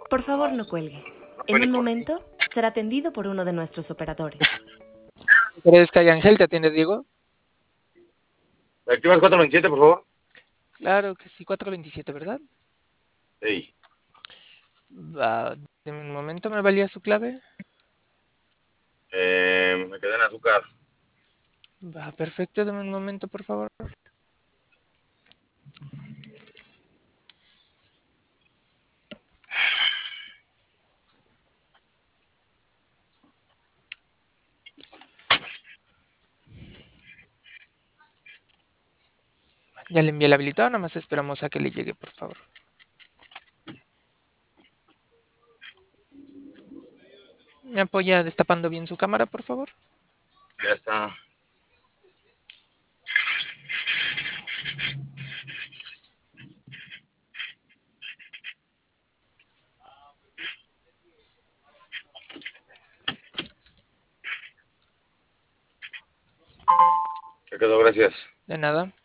Por favor, no cuelgue. En un momento será atendido por uno de nuestros operadores. ¿Crees que hay Ángel? ¿Te atiende Diego? ¿Me activas 427, por favor? Claro que sí, 427, ¿verdad? Ey. Va, deme un momento, ¿me valía su clave? Me quedé en azúcar. Va, perfecto, dame un momento, por favor. Ya le envié el habilitado, nada más esperamos a que le llegue, por favor. ¿Me apoya destapando bien su cámara, por favor? Ya está. Ya quedó, gracias. De nada.